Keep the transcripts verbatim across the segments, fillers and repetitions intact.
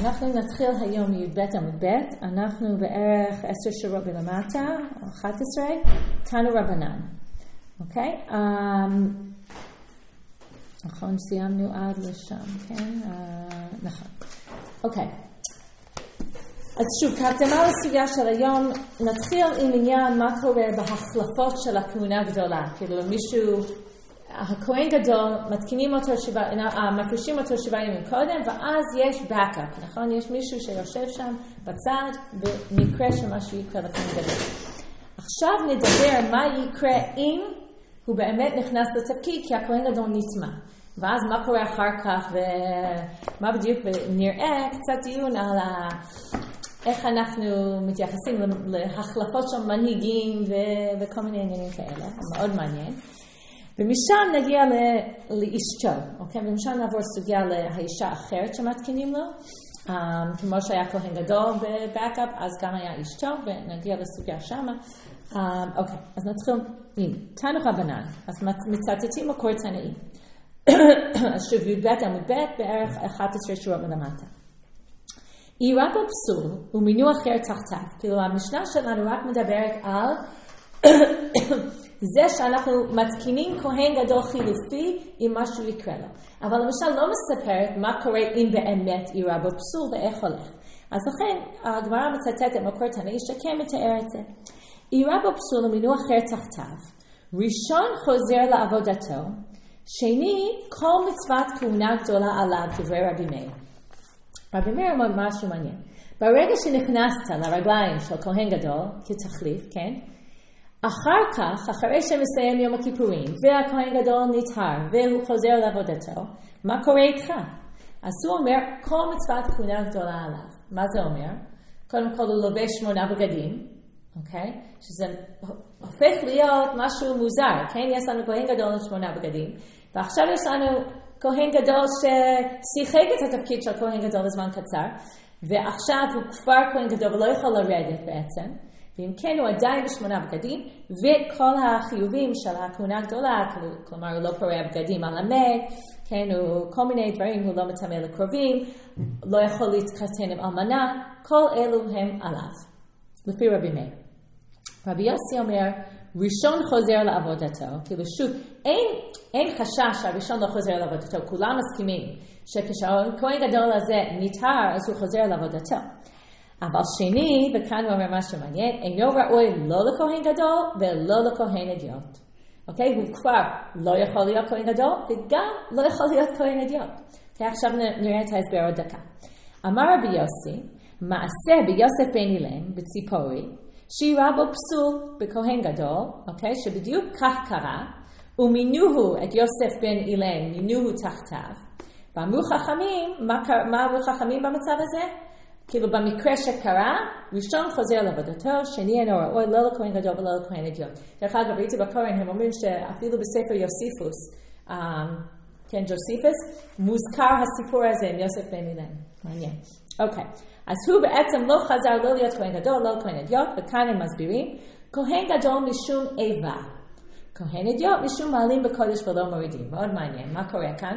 אנחנו נתחיל היום י"ב עמוד ב', אנחנו בערך עשר שורות בלמטה, או אחת עשרה, תנו רבנן. אוקיי? נכון, סיימנו עד לשם, כן? נכון. אוקיי. אז שוב, כהקדמה לסוגיה של היום, נתחיל עם עניין מה קורה בהחלפות של הכהונה הגדולה. כאילו מישהו, הכהן גדול, מתקינים אותו, שבע, מפרישים אותו שבעה ימים קודם, ואז יש backup, נכון? יש מישהו שיושב שם בצד, במקרה שמשהו יקרה לכהן גדול. עכשיו נדבר מה יקרה אם הוא באמת נכנס לתפקיד, כי הכהן גדול נטמע. ואז מה קורה אחר כך, ומה בדיוק, ונראה קצת דיון על ה... איך אנחנו מתייחסים להחלפות של מנהיגים ו- וכל מיני עניינים כאלה, מאוד מעניין. ומשם נגיע ל- לאשתו, אוקיי? ומשם נעבור סוגיה לאישה אחרת שמתקינים לו, um, כמו שהיה כהן גדול בבאקאפ, אז גם היה אשתו, ונגיע לסוגיה שמה. Um, אוקיי, אז נתחיל עם תנו רבנן, אז מצטטים מקור תנאים. אז שוב י"ב עמוד ב' בערך אחת עשרה שורות מלמטה. עירה בו פסול ומינו אחר תחתיו. כאילו המשנה שלנו רק מדברת על זה שאנחנו מתקינים כהן גדול חילופי אם משהו יקרה לו. אבל למשל לא מספרת מה קורה אם באמת עירה בו פסול ואיך הולך. אז לכן הגמרא מצטטת מקור תנאי שכן מתאר את זה. עירה בו פסול ומינו אחר תחתיו. ראשון חוזר לעבודתו. שני, כל מצוות כהונה גדולה עליו דברי רבי מאיר. רבי מאיר אומר משהו מעניין. ברגע שנכנסת לרגליים של כהן גדול, כתחליף, כן? אחר כך, אחרי שמסיים יום הכיפורים, והכהן גדול נטהר, והוא חוזר לעבודתו, מה קורה איתך? אז הוא אומר, כל מצוות כהונה גדולה עליו. מה זה אומר? קודם כל הוא לובש שמונה בגדים, אוקיי? שזה הופך להיות משהו מוזר, כן? יש לנו כהן גדול לשמונה בגדים, ועכשיו יש לנו כהן גדול ששיחק את התפקיד של כהן גדול לזמן קצר, ועכשיו הוא כבר כהן גדול ולא יכול לרדת בעצם, ואם כן הוא עדיין בשמונה בגדים, וכל החיובים של הכהונה הגדולה, כלומר הוא לא פורע בגדים על המת, כן, הוא כל מיני דברים, הוא לא מטמא לקרובים, לא יכול להתחתן עם אלמנה, כל אלו הם עליו, לפי רבי מאיר. רבי יוסי אומר, ראשון חוזר לעבודתו, כאילו שוב, אין, אין חשש שהראשון לא חוזר לעבודתו, כולם מסכימים שכשהכהן גדול הזה נטהר, אז הוא חוזר לעבודתו. אבל שני, וכאן הוא אומר משהו מעניין, אינו ראוי לא לכהן גדול ולא לכהן אדיוט. אוקיי? הוא כבר לא יכול להיות כהן גדול, וגם לא יכול להיות כהן אדיוט. אוקיי? עכשיו נראה את ההסבר עוד דקה. אמר רבי יוסי, מעשה ביוסף בן אילם, בציפורי, שירה בו פסול בכהן גדול, אוקיי? שבדיוק כך קרה, ומינוהו את יוסף בן אילם, מינוהו תחתיו. ואמרו חכמים, מה, מה אמרו חכמים במצב הזה? כאילו במקרה שקרה, ראשון חוזר לעבודתו, שני אינו ראוי לא לכהן גדול ולא לכהן אדיוט. דרך אגב, ראיתי בקוראן, הם אומרים שאפילו בספר יוסיפוס, um, כן, ג'וסיפוס, מוזכר הסיפור הזה עם יוסף בן אילם. מעניין. אוקיי. אז הוא בעצם לא חזר לא להיות כהן גדול, לא לכהן אדיוט, וכאן הם מסבירים, כהן גדול משום איבה. כהן אדיוט משום מעלים בקודש ולא מורידים. מאוד מעניין. מה קורה כאן?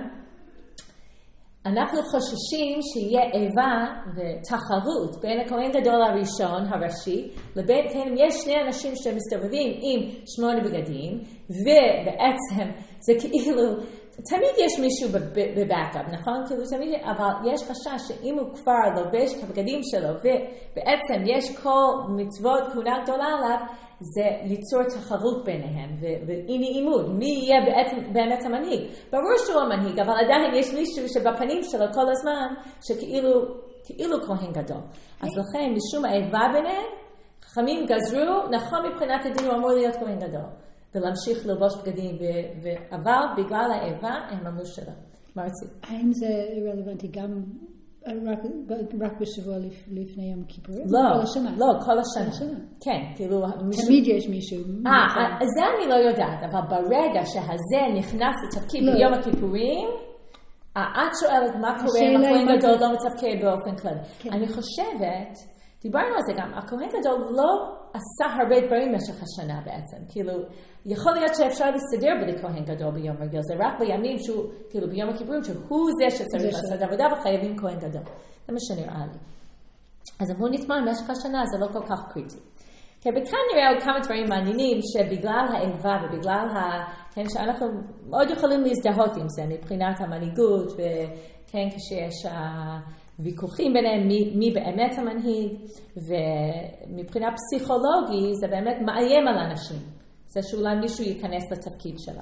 אנחנו חוששים שיהיה איבה ותחרות בין הכהן גדול הראשון, הראשי, לבין, כן, יש שני אנשים שמסתובבים עם שמונה בגדים, ובעצם זה כאילו, תמיד יש מישהו בבאקאפ, נכון? כאילו תמיד, אבל יש חשש שאם הוא כבר לובש את הבגדים שלו, ובעצם יש כל מצוות כהונה גדולה עליו, זה ליצור תחרות ביניהם, ואי נעימות, מי יהיה בעצם באמת המנהיג. ברור שהוא המנהיג, אבל עדיין יש מישהו שבפנים שלו כל הזמן, שכאילו כאילו כהן גדול. אז לכן, משום האיבה ביניהם, חכמים גזרו, נכון מבחינת הדין הוא אמור להיות כהן גדול, ולהמשיך ללבוש בגדים, אבל בגלל האיבה הם אמרו שלו. מה רצית? האם זה רלוונטי גם רק, רק בשבוע לפני יום כיפורים? לא, כל השנה? לא, כל השנה. כל השנה. כן, כאילו... תמיד יש מישהו. אה, זה אני לא יודעת, אבל ברגע שהזה נכנס לתפקיד לא. ביום הכיפורים, את שואלת מה קורה אם הכהן גדול לא מתפקד באופן כללי. כן. אני חושבת, דיברנו על זה גם, הכהן גדול לא עשה הרבה דברים במשך השנה בעצם, כאילו, יכול להיות שאפשר להסתדר בלי כהן גדול ביום רגיל, זה רק בימים שהוא, כאילו ביום הכיפורים, שהוא זה שצריך לעשות עבודה וחייבים כהן גדול. זה מה שנראה לי. אז אם הוא נטמע במשך השנה, זה לא כל כך קריטי. כן, וכאן נראה עוד כמה דברים מעניינים, שבגלל האיבה ובגלל ה... כן, שאנחנו מאוד יכולים להזדהות עם זה, מבחינת המנהיגות, וכן, כשיש ויכוחים ביניהם, מי, מי באמת המנהיג, ומבחינה פסיכולוגית, זה באמת מאיים על אנשים. זה שאולי מישהו ייכנס לתפקיד שלה.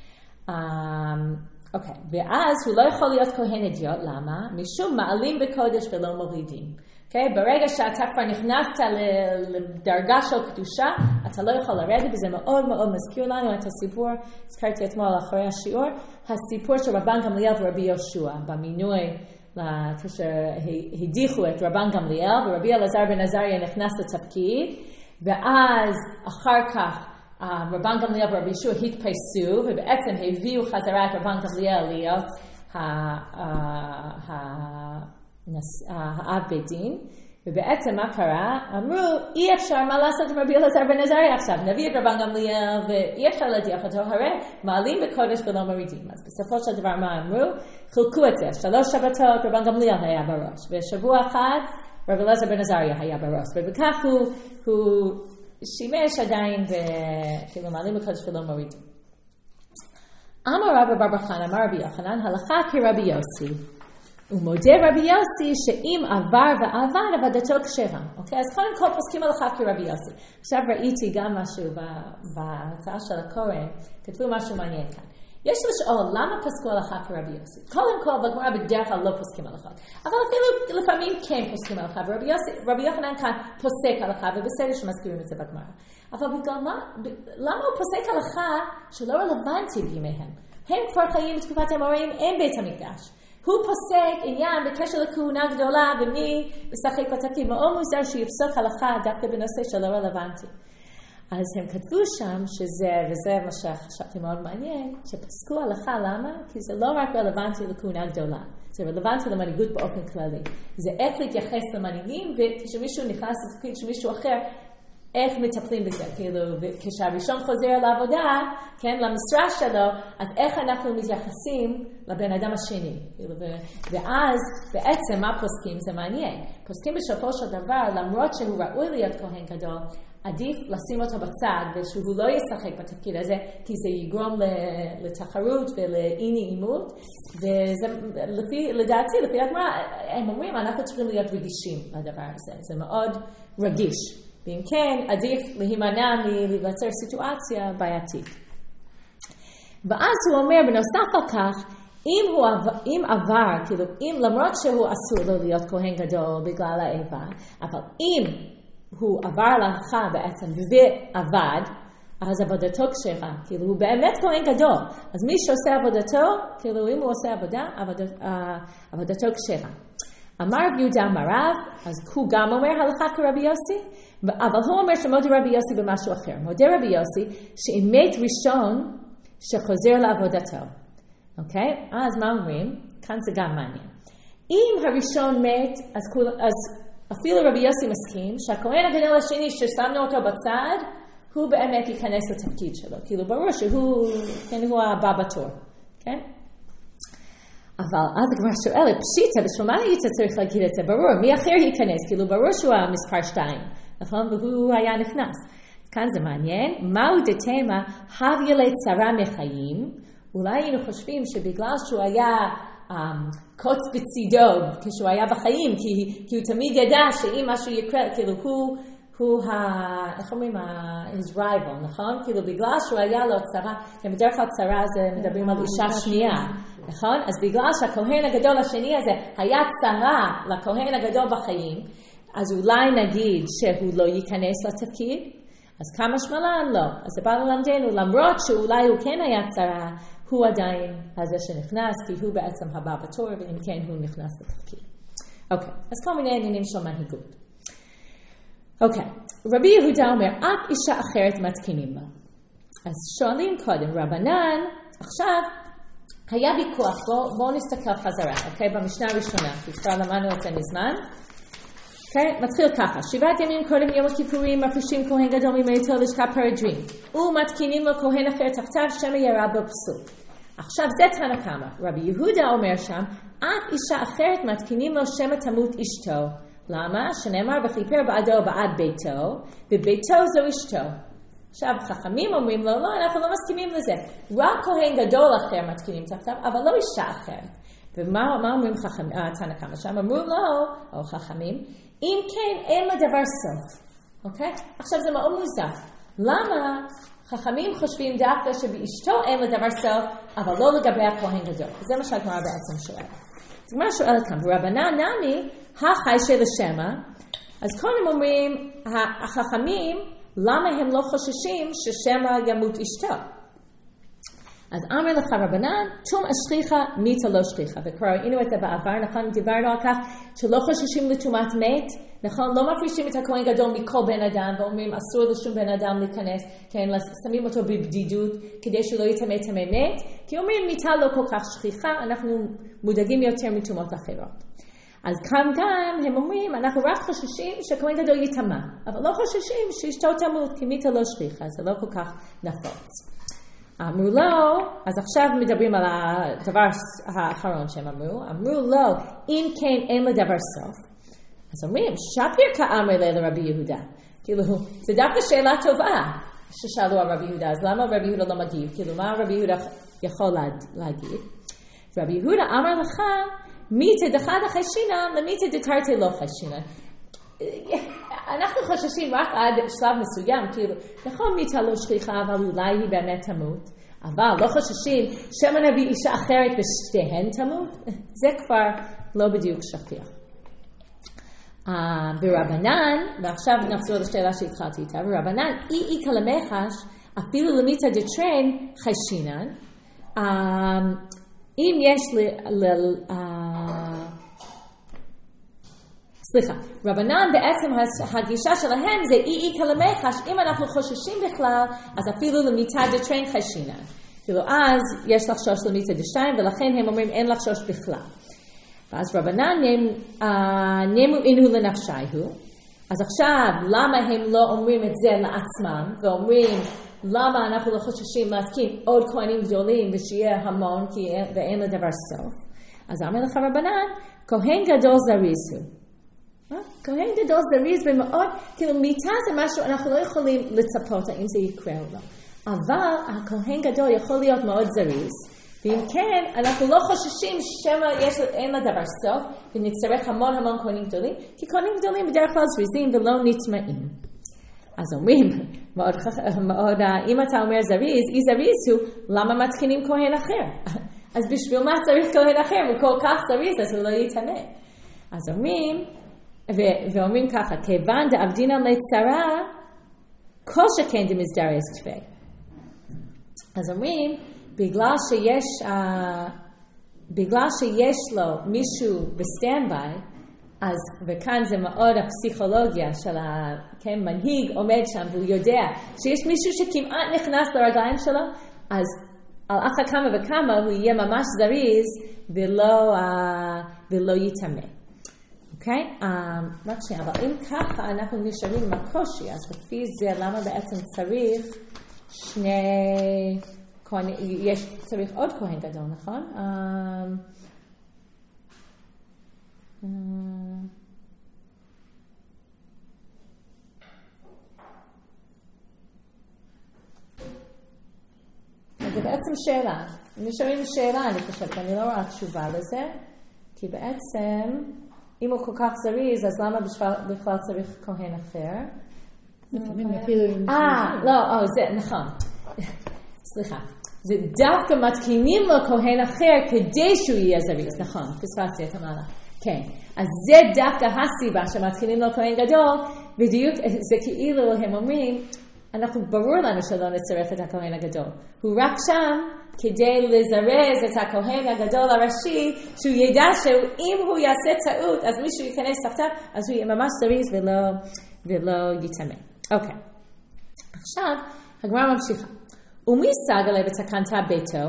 אוקיי, ואז הוא לא יכול להיות כהן אדיוט, למה? משום מעלים בקודש ולא מורידים. אוקיי, ברגע שאתה כבר נכנסת לדרגה של קדושה, אתה לא יכול לרדת, וזה מאוד מאוד מזכיר לנו את הסיפור, הזכרתי אתמול אחרי השיעור, הסיפור של רבן גמליאל ורבי יהושע, במינוי, כשהדיחו את רבן גמליאל, ורבי אלעזר בן עזריה נכנס לתפקיד, ואז אחר כך רבן גמליאל ורבי יהושע התפייסו, ובעצם הביאו חזרה את רבן גמליאל להיות האב בית דין, ובעצם מה קרה? אמרו, אי אפשר מה לעשות עם רבי אלעזר בן עזריה עכשיו, נביא את רבן גמליאל ואי אפשר להדיח אותו, הרי מעלים בקודש ולא מורידים. אז בסופו של דבר מה אמרו? חילקו את זה, שלוש שבתות רבן גמליאל היה בראש, ושבוע אחד רבי אלעזר בן עזריה היה בראש, ובכך הוא, הוא שימש עדיין וכאילו מעלים בקודש ולא מורידים. אמר רבא בר בר חנא, אמר רבי יוחנן, הלכה כרבי יוסי. ומודה רבי יוסי שאם עבר ועבר עבודתו כשרה. אוקיי? אז קודם כל פוסקים הלכה כרבי יוסי. עכשיו ראיתי גם משהו בהצעה של הקורא, כתבו משהו מעניין כאן. יש לשאול למה פסקו הלכה כרבי יוסי. קודם כל בגמרא בדרך כלל לא פוסקים הלכה. אבל אפילו לפעמים כן פוסקים הלכה. ורבי יוסי, רבי יוחנן כאן פוסק הלכה, ובסדר שמזכירים את זה בגמרא. אבל בגלל מה, למה הוא פוסק הלכה שלא רלוונטי בימיהם? הם כבר חיים בתקופת האמוראים, אין בית המקדש. הוא פוסק עניין בקשר לכהונה גדולה ומי משחק בתפקיד. מאוד מוזר שיפסוק הלכה דווקא בנושא שלא רלוונטי. אז הם כתבו שם שזה, וזה מה שחשבתי מאוד מעניין, שפסקו הלכה, למה? כי זה לא רק רלוונטי לכהונה גדולה, זה רלוונטי למנהיגות באופן כללי. זה איך להתייחס למנהיגים, וכשמישהו נכנס לתפקיד שמישהו אחר, איך מטפלים בזה, כאילו, כשהראשון חוזר לעבודה, כן, למשרה שלו, אז איך אנחנו מתייחסים לבן אדם השני, כאילו, ואז בעצם מה פוסקים? זה מעניין. פוסקים בסופו של דבר, למרות שהוא ראוי להיות כהן גדול, עדיף לשים אותו בצד, ושהוא לא ישחק בתפקיד הזה, כי זה יגרום לתחרות ולאי נעימות, וזה, לפי, לדעתי, לפי הגמרא, הם אומרים, אנחנו צריכים להיות רגישים לדבר הזה, זה מאוד רגיש. ואם כן, עדיף להימנע מלבצר סיטואציה בעייתית. ואז הוא אומר, בנוסף על כך, אם הוא עבר, אם עבר, כאילו, אם למרות שהוא אסור לו להיות כהן גדול בגלל האיבה, אבל אם הוא עבר להלכה בעצם ועבד, אז עבודתו כשרה, כאילו הוא באמת כהן גדול. אז מי שעושה עבודתו, כאילו אם הוא עושה עבודה, עבודת, עבודתו כשרה. אמר רב יהודה מרב, אז הוא גם אומר הלכה כרבי יוסי, אבל הוא אומר שמודה רבי יוסי במשהו אחר. מודה רבי יוסי שאם מת ראשון שחוזר לעבודתו. אוקיי? אז מה אומרים? כאן זה גם מעניין. אם הראשון מת, אז, אז אפילו רבי יוסי מסכים שהכהן הגדול השני ששמנו אותו בצד, הוא באמת ייכנס לתפקיד שלו. כאילו ברור שהוא, כן, הוא הבא בתור. כן? אבל אז הגמרא שואלת, פשיטה, בשביל מה היית צריך להגיד את זה? ברור, מי אחר ייכנס? כאילו ברור שהוא המספר שתיים, נכון? והוא היה נכנס. כאן זה מעניין. מהו דתמה, הביא לצרה מחיים? אולי היינו חושבים שבגלל שהוא היה um, קוץ בצידו, כשהוא היה בחיים, כי, כי הוא תמיד ידע שאם משהו יקרה, כאילו הוא, הוא ה... איך אומרים? his rival, נכון? כאילו בגלל שהוא היה לו צרה, כי בדרך כלל צרה זה מדברים על אישה שנייה. נכון? אז בגלל שהכהן הגדול השני הזה היה צרה לכהן הגדול בחיים, אז אולי נגיד שהוא לא ייכנס לתפקיד, אז כמה שמלן לא. אז זה בא ללמדנו, למרות שאולי הוא כן היה צרה, הוא עדיין הזה שנכנס, כי הוא בעצם הבא בתור, ואם כן הוא נכנס לתפקיד. אוקיי, אז כל מיני עניינים של מנהיגות. אוקיי, רבי יהודה אומר, אף אישה אחרת מתקינים בה. אז שואלים קודם, רבנן, עכשיו, היה ויכוח, בואו בוא נסתכל חזרה, אוקיי? במשנה הראשונה, כי כבר למדנו את זה מזמן. אוקיי? מתחיל ככה. שבעת ימים קודם יום הכיפורים מפרישים כהן גדול ממיתו לשכפר הדרים. ומתקינים לו כהן אחר תחתיו שמא ירע בו פסול. עכשיו זה תנא קמא. רבי יהודה אומר שם, אף אישה אחרת מתקינים לו שמא תמות אשתו. למה? שנאמר וכיפר בעדו בעד ביתו, וביתו זו אשתו. עכשיו חכמים אומרים לו, לא, אנחנו לא מסכימים לזה. רק כהן גדול אחר מתקינים תחתיו, אבל לא אישה אחרת. ומה מה אומרים חכמים, תנא קמא שם? אמרו לו, או חכמים, אם כן אין לדבר סוף. אוקיי? עכשיו זה מאוד מוזר. למה חכמים חושבים דווקא שבאשתו אין לדבר סוף, אבל לא לגבי הכהן גדול? זה מה שהגמרא בעצם שואלת. אז הגמרא שואלת כאן, ורבנן נמי, החי של השמא, אז קודם אומרים, החכמים, למה הם לא חוששים ששמא ימות אשתו? אז אמר לך רבנן, תום אשכיחה מיתה לא שכיחה. וכבר ראינו את זה בעבר, נכון? דיברנו על כך שלא חוששים לתומת מת, נכון? לא מפרישים את הכהן גדול מכל בן אדם, ואומרים אסור לשום בן אדם להיכנס, כן? שמים אותו בבדידות, כדי שלא יטמא טמא מת, כי אומרים מיתה לא כל כך שכיחה, אנחנו מודאגים יותר מתומות אחרות. אז כאן גם הם אומרים, אנחנו רק חוששים שכהן גדול יטמא, אבל לא חוששים שאשתו תמות, כי מיתה לא שכיחה, זה לא כל כך נפוץ. אמרו לו, אז עכשיו מדברים על הדבר האחרון שהם אמרו, אמרו לו, אם כן אין לדבר סוף, אז אומרים, שפיר כאמר לרבי יהודה, כאילו, זה דווקא שאלה טובה ששאלו על רבי יהודה, אז למה רבי יהודה לא מגיב? כאילו, מה רבי יהודה יכול להגיד? רבי יהודה אמר לך, מיתה דחד החיישינן, למיתה דתרתי לא חיישינן. אנחנו חוששים רק עד שלב מסוים, כאילו, נכון מיתה לא שכיחה, אבל אולי היא באמת תמות, אבל לא חוששים שמא נביא אישה אחרת ושתיהן תמות, זה כבר לא בדיוק שכיח. Uh, ברבנן, ועכשיו נחזור לשאלה שהתחלתי איתה, ברבנן, אי אי כלמחש, אפילו למיתה דטרן חיישינן, uh, אם יש ל... ל uh, סליחה, רבנן בעצם הגישה שלהם זה אי אי כלמחש, אם אנחנו חוששים בכלל, אז אפילו למיתה דטרן חיישינן. כאילו אז יש לחשוש למיתה דשתיים, ולכן הם אומרים אין לחשוש בכלל. ואז רבנן נאמו אינו לנפשייהו, אז עכשיו למה הם לא אומרים את זה לעצמם, ואומרים למה אנחנו לא חוששים להתקין עוד כהנים גדולים ושיהיה המון, כי ואין לדבר סוף. אז אמר לך רבנן, כהן גדול זריז הוא. כהן גדול זריז ומאוד, כאילו מיתה זה משהו, אנחנו לא יכולים לצפות האם זה יקרה או לא. אבל הכהן גדול יכול להיות מאוד זריז, ואם כן, אנחנו לא חוששים שמא אין לדבר סוף, ונצטרך המון המון כהנים גדולים, כי כהנים גדולים בדרך כלל זריזים ולא נטמעים. אז אומרים, מאוד, מאוד, אם אתה אומר זריז, אי זריז הוא, למה מתקינים כהן אחר? אז בשביל מה צריך כהן אחר? הוא כל כך זריז, אז הוא לא יטמא. אז אומרים, ואומרים ככה, כיוון דאבדינן לצרה, כל שכן דמזדרז כתבי. אז אומרים, בגלל שיש, uh, בגלל שיש לו מישהו בסטנדביי, אז, וכאן זה מאוד הפסיכולוגיה של המנהיג עומד שם, והוא יודע שיש מישהו שכמעט נכנס לרגליים שלו, אז על אחת כמה וכמה הוא יהיה ממש זריז, ולא, uh, ולא יטמא. אוקיי? Okay? Um, רק שנייה, אבל אם ככה אנחנו נשארים עם הקושי, אז לפי זה למה בעצם צריך שני... יש, צריך עוד כהן גדול, נכון? Um, um, זה בעצם שאלה. נשארים שאלה, אני חושבת, אני לא רואה תשובה לזה, כי בעצם, אם הוא כל כך זריז, אז למה בכלל צריך כהן אחר? לפעמים אפילו... אה, לא, זה, נכון. סליחה. זה דווקא מתקינים לו כהן אחר כדי שהוא יהיה זריז, נכון, פספסתי את המהלך. כן, אז זה דווקא הסיבה שמתקינים לו כהן גדול, בדיוק זה כאילו הם אומרים, אנחנו ברור לנו שלא נצטרך את הכהן הגדול. הוא רק שם כדי לזרז את הכהן הגדול הראשי, שהוא ידע שאם הוא יעשה טעות, אז מישהו ייכנס תחתיו, אז הוא יהיה ממש זריז ולא, ולא יטמא. אוקיי. עכשיו, הגמרא ממשיכה. ומי סגלה ותקנת ביתו?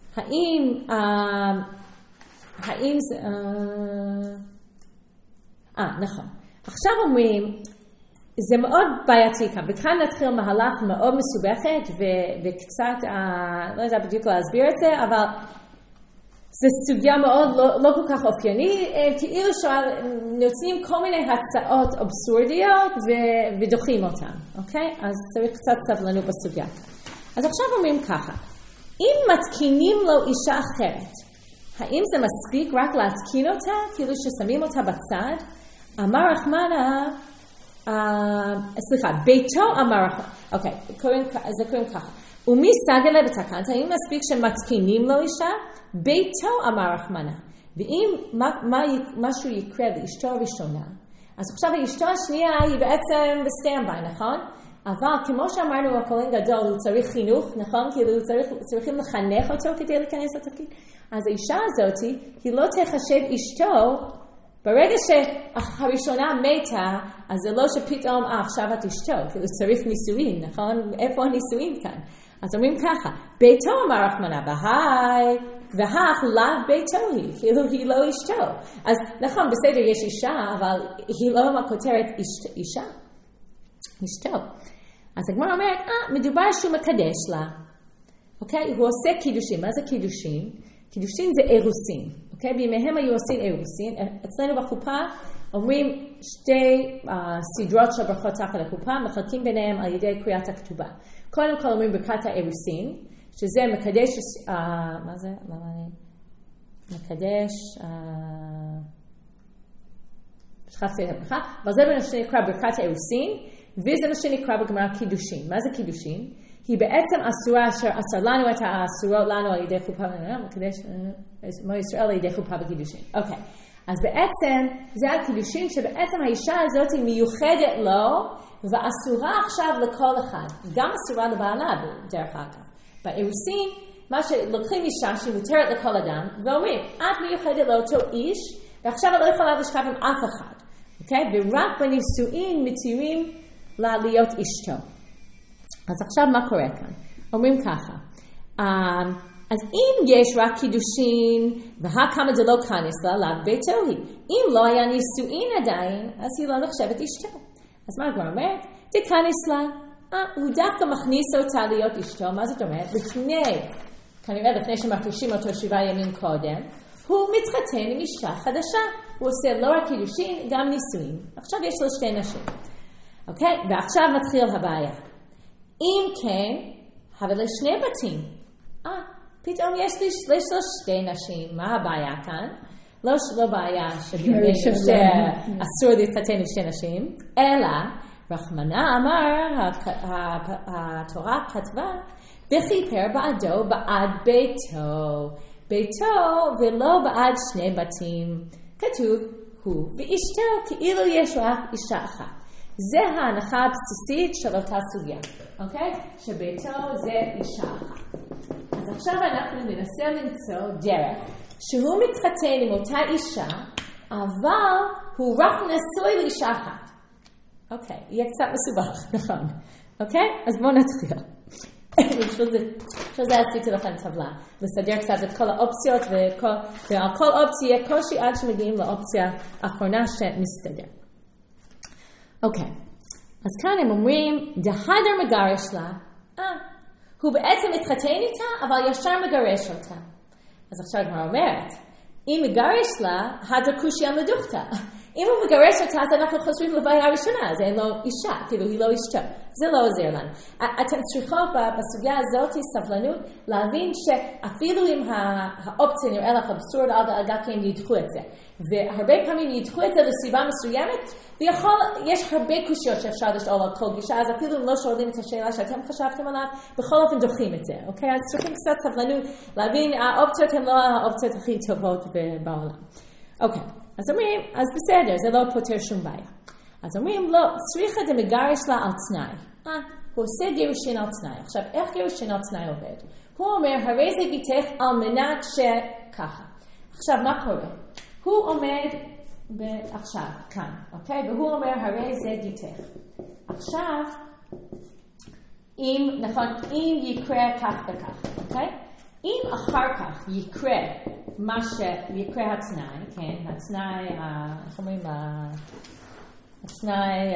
האם, האם, אה, נכון. עכשיו אומרים, זה מאוד בעייתי כאן, וכאן נתחיל מהלך מאוד מסובכת, ו- וקצת, אה, לא יודעת בדיוק להסביר את זה, אבל זו סוגיה מאוד לא, לא כל כך אופייני, כאילו שנוצאים כל מיני הצעות אבסורדיות ו- ודוחים אותן, אוקיי? אז צריך קצת סבלנות בסוגיה. אז עכשיו אומרים ככה, אם מתקינים לו אישה אחרת, האם זה מספיק רק להתקין אותה, כאילו ששמים אותה בצד? אמר רחמנה, uh, סליחה, ביתו אמר רחמנה, אוקיי, קוראים, זה קוראים ככה. ומי סגלה בתקנת, האם מספיק שמתקינים לו אישה? ביתו אמר רחמנה. ואם מה, מה, משהו יקרה לאשתו הראשונה, אז עכשיו האשתו השנייה היא בעצם בסטנדביי, נכון? אבל כמו שאמרנו, הכהן גדול, הוא צריך חינוך, נכון? כאילו צריך, צריכים לחנך אותו כדי להיכנס לתפקיד. אז האישה הזאת, היא לא תחשב אשתו, ברגע שהראשונה מתה, אז זה לא שפתאום, אה, עכשיו את אשתו, כאילו צריך נישואין, נכון? איפה הנישואין כאן? אז אומרים ככה, ביתו אמר רחמנה, והי, והך לאו ביתו היא, כאילו היא לא אשתו. אז נכון, בסדר, יש אישה, אבל היא לא מהכותרת אישה. אשתו. אז הגמרא אומרת, אה, מדובר שהוא מקדש לה. אוקיי? הוא עושה קידושין. מה זה קידושין? קידושין זה אירוסין. אוקיי? בימיהם היו עושים אירוסין. אצלנו בחופה אומרים שתי uh, סדרות של ברכות תחת החופה, מחלקים ביניהם על ידי קריאת הכתובה. קודם כל אומרים ברכת האירוסין, שזה מקדש, uh, מה זה? מה אני? מקדש, uh, שכחתי את הברכה, אבל זה מה שנקרא ברכת האירוסין, וזה מה שנקרא בגמרא קידושין. מה זה קידושין? היא בעצם אסורה אשר אסר לנו את האסורות לנו על ידי חופה, מקדש, כמו ישראל על ידי חופה בקידושין. אוקיי. אז בעצם זה הקידושין שבעצם האישה הזאת היא מיוחדת לו, ואסורה עכשיו לכל אחד. גם אסורה לבעלה דרך אגב. באירוסין, מה שלוקחים אישה שהיא מותרת לכל אדם, ואומרים, את מיוחדת לאותו איש, ועכשיו את לא יכולה לשכב עם אף אחד. אוקיי? ורק בנישואין מתירים לה להיות אשתו. אז עכשיו מה קורה כאן? אומרים ככה, אז אם יש רק קידושין, והכמה זה לא כנס לה, לאו ביתו היא. אם לא היה נישואין עדיין, אז היא לא נחשבת אשתו. אז מה כבר אומרת? תכנס לה. אה, הוא דווקא מכניס אותה להיות אשתו. מה זאת אומרת? לפני, כנראה לפני שמפרישים אותו שבעה ימים קודם, הוא מתחתן עם אישה חדשה. הוא עושה לא רק קידושין, גם נישואין. עכשיו יש לו שתי נשים. אוקיי? ועכשיו מתחיל הבעיה. אם כן, אבל לשני בתים. אה, פתאום יש לי, יש לו שתי נשים. מה הבעיה כאן? לא, לא בעיה שאסור להתחתן עם שתי נשים, אלא רחמנה אמר, התורה כתבה, וכיפר בעדו בעד ביתו. ביתו ולא בעד שני בתים. כתוב, הוא ואשתו כאילו יש רק אישה אחת. זה ההנחה הבסיסית של אותה סוגיה, אוקיי? שביתו זה אישה אחת. אז עכשיו אנחנו ננסה למצוא דרך שהוא מתחתן עם אותה אישה, אבל הוא רק נשוי לאישה אחת. אוקיי, יהיה קצת מסובך, נכון. אוקיי? אז בואו נתחיל. בשביל זה עשיתי לכם טבלה, לסדר קצת את כל האופציות, ועל כל אופציה יהיה קושי עד שמגיעים לאופציה האחרונה שמסתדר. אוקיי, אז כאן הם אומרים, דהדר מגרש לה, אה, הוא בעצם מתחתן איתה, אבל ישר מגרש אותה. אז עכשיו כבר אומרת, אם מגרש לה, הדר קושי המדוכתה. אם הוא מגרש אותה, אז אנחנו חושבים לבעיה הראשונה, אז אין לו אישה, כאילו היא לא אשתו. זה לא עוזר לנו. אתם צריכות בסוגיה הזאת סבלנות, להבין שאפילו אם האופציה נראה לך אבסורד, אל דאגה כי הם ידחו את זה. והרבה פעמים ידחו את זה לסיבה מסוימת, ויכול, יש הרבה קושיות שאפשר לשאול על כל גישה, אז אפילו אם לא שואלים את השאלה שאתם חשבתם עליו, בכל אופן דוחים את זה, אוקיי? אז צריכים קצת סבלנות, להבין, האופציות הן לא האופציות הכי טובות בעולם. אוקיי. אז אומרים, אז בסדר, זה לא פותר שום בעיה. אז אומרים, לא, צריכה דמגרש לה על תנאי. אה, הוא עושה גירושין על תנאי. עכשיו, איך גירושין על תנאי עובד? הוא אומר, הרי זה ביתך על מנת שככה. עכשיו, מה קורה? הוא עומד עכשיו, כאן, אוקיי? והוא אומר, הרי זה ביתך. עכשיו, אם, נכון, אם יקרה כך וכך, אוקיי? אם אחר כך יקרה מה שיקרה התנאי, כן, התנאי, איך אומרים, התנאי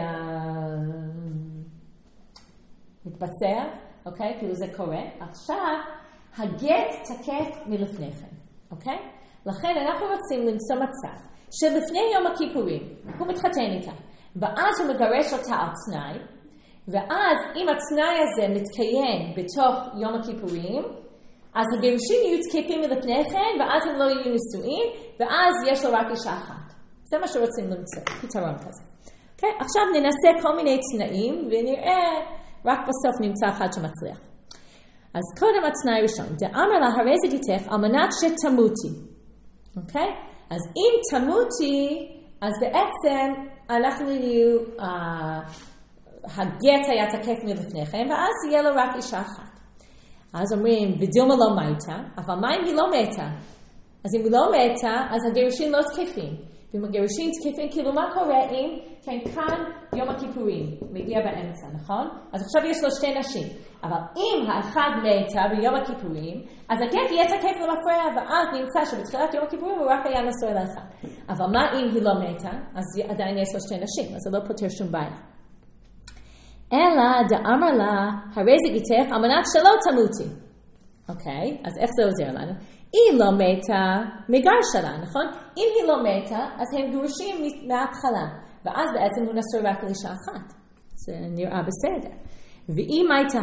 מתבצע, אוקיי? כאילו זה קורה. עכשיו, הגט תקף מלפני כן, אוקיי? לכן אנחנו רוצים למצוא מצב שלפני יום הכיפורים הוא מתחתן איתה, ואז הוא מגרש אותה על תנאי, ואז אם התנאי הזה מתקיים בתוך יום הכיפורים, אז הגירושים יהיו תקפים מלפני כן, ואז הם לא יהיו נישואים, ואז יש לו רק אישה אחת. זה מה שרוצים למצוא, פתרון כזה. Okay? עכשיו ננסה כל מיני תנאים, ונראה רק בסוף נמצא אחד שמצליח. אז קודם התנאי ראשון, דאמר לה, הרי זה גיתך על מנת שתמותי. Okay? אז אם תמותי, אז בעצם אנחנו יהיו, uh, הגט היה תקף מלפניכם, ואז יהיה לו רק אישה אחת. אז אומרים, ודילמה לא מתה, אבל מה אם היא לא מתה? אז אם היא לא מתה, אז הגירושים לא תקפים. ואם הגירושים תקפים, כאילו מה קורה אם, כן, כאן יום הכיפורים, מגיע באמצע, נכון? אז עכשיו יש לו שתי נשים. אבל אם האחד מתה ביום הכיפורים, אז הגט יהיה תקף למפרע, ואז נמצא שבתחילת יום הכיפורים הוא רק היה נשוי לאחד. אבל מה אם היא לא מתה? אז עדיין יש לו שתי נשים, אז זה לא פותר שום בעיה. אלא דאמר לה, הרי זה גיתך על מנת שלא תמותי. אוקיי, אז איך זה עוזר לנו? היא לא מתה, מגר שלה, נכון? אם היא לא מתה, אז הם גרושים מההתחלה. ואז בעצם הוא נשוי רק לאישה אחת. זה נראה בסדר. ואם הייתה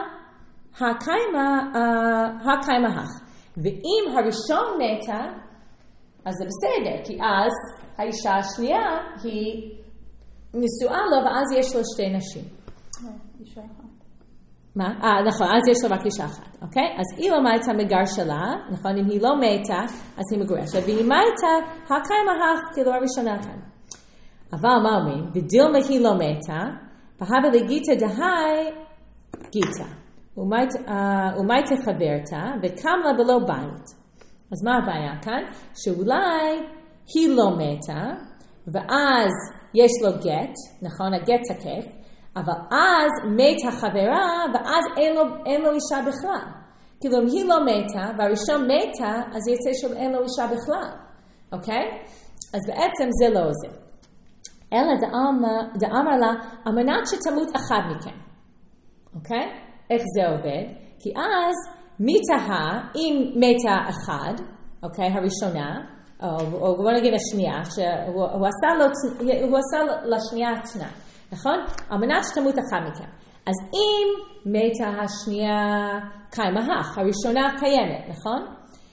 הקיימה הך. ואם הראשון מתה, אז זה בסדר, כי אז האישה השנייה היא נשואה לו, ואז יש לו שתי נשים. אישה אחת. מה? אה, נכון, אז יש לו רק אישה אחת, אוקיי? אז היא לא מתה מגר שלה, נכון? אם היא לא מתה, אז היא מגורשת. ואם מתה, הקיימה הך, כאילו הראשונה כאן. אבל מה אומרים? ודילמה היא לא מתה, והבה לגיטה דהי גיטה. ומייתה חברתה, וקם לה בלא בית. אז מה הבעיה כאן? שאולי היא לא מתה, ואז יש לו גט, נכון? הגט תקף, אבל אז מת החברה, ואז אין לו, אין לו אישה בכלל. כאילו אם היא לא מתה, והראשון מתה, אז יצא שאין לו אישה בכלל. אוקיי? אז בעצם זה לא עוזר. אלא דאמר לה, על מנת שתמות אחד מכם. אוקיי? איך זה עובד? כי אז מתהה, אם מתה אחד, אוקיי, הראשונה, או, או בוא נגיד השנייה, שהוא הוא עשה, לו, הוא עשה לשנייה תנאי. נכון? על מנת שתמות אחד מכם. אז אם מתה השנייה קיימה הך, הראשונה קיימת, נכון?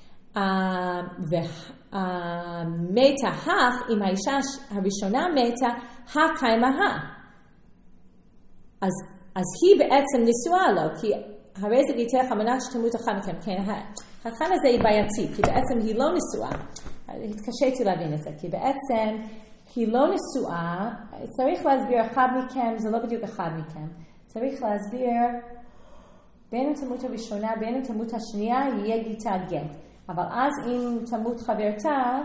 ומתה הך, אם האישה הראשונה מתה, הקיימה הך. אז, אז היא בעצם נשואה לו, כי הרי זה גיתך על מנת שתמות אחד מכם. כן, הכאן הזה היא בעייתית, כי בעצם היא לא נשואה. התקשיתי להבין את זה, כי בעצם היא לא נשואה, צריך להסביר אחד מכם, זה לא בדיוק אחד מכם. צריך להסביר, בין אם תמות הראשונה, בין אם תמות השנייה, יהיה גיטה גט. אבל אז אם תמות חברתה,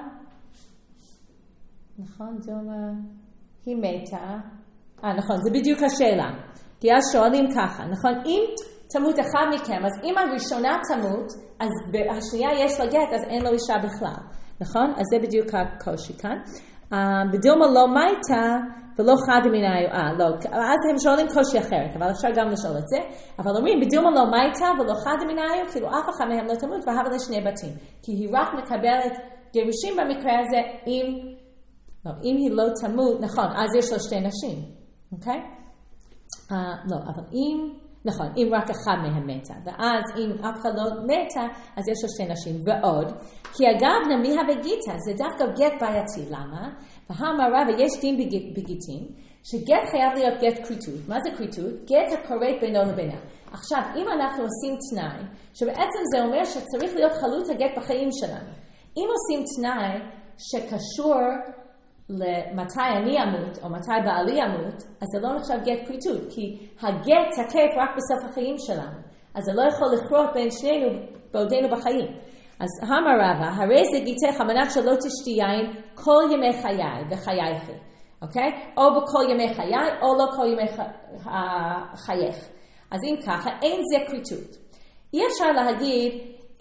נכון, זה אומר, היא מתה. אה, נכון, זה בדיוק השאלה. כי אז שואלים ככה, נכון, אם תמות אחד מכם, אז אם הראשונה תמות, אז השנייה יש לה גט, אז אין לו אישה בכלל. נכון? אז זה בדיוק הקושי כאן. בדילמה לא מתה ולא חד מנהיו, אה, לא, אז הם שואלים קושי אחרת, אבל אפשר גם לשאול את זה, אבל אומרים, בדילמה לא מתה ולא חד מנהיו, כאילו אף אחד מהם לא תמות, והבה לשני בתים, כי היא רק מקבלת גירושים במקרה הזה, אם, לא, אם היא לא תמות, נכון, אז יש לו שתי נשים, אוקיי? Uh, לא, אבל אם, נכון, אם רק אחד מהם מתה, ואז אם אף אחד לא מתה, אז יש לו שתי נשים, ועוד, כי אגב נמייה בגיטה, זה דווקא גט בעייתי, למה? והאמרה, ויש דין בגיטים, שגט חייב להיות גט כריתות. מה זה כריתות? גט הכורת בינו לבינה. עכשיו, אם אנחנו עושים תנאי, שבעצם זה אומר שצריך להיות חלות הגט בחיים שלנו. אם עושים תנאי שקשור למתי אני אמות, או מתי בעלי אמות, אז זה לא נחשב גט כריתות, כי הגט תקף רק בסוף החיים שלנו. אז זה לא יכול לכרות בין שנינו בעודנו בחיים. אז המרבה, הרי זה גיתך על מנת שלא תשתי יין כל ימי חיי וחייך, אוקיי? או בכל ימי חיי, או לא כל ימי חייך. אז אם ככה, אין זה כריתות. אי אפשר להגיד,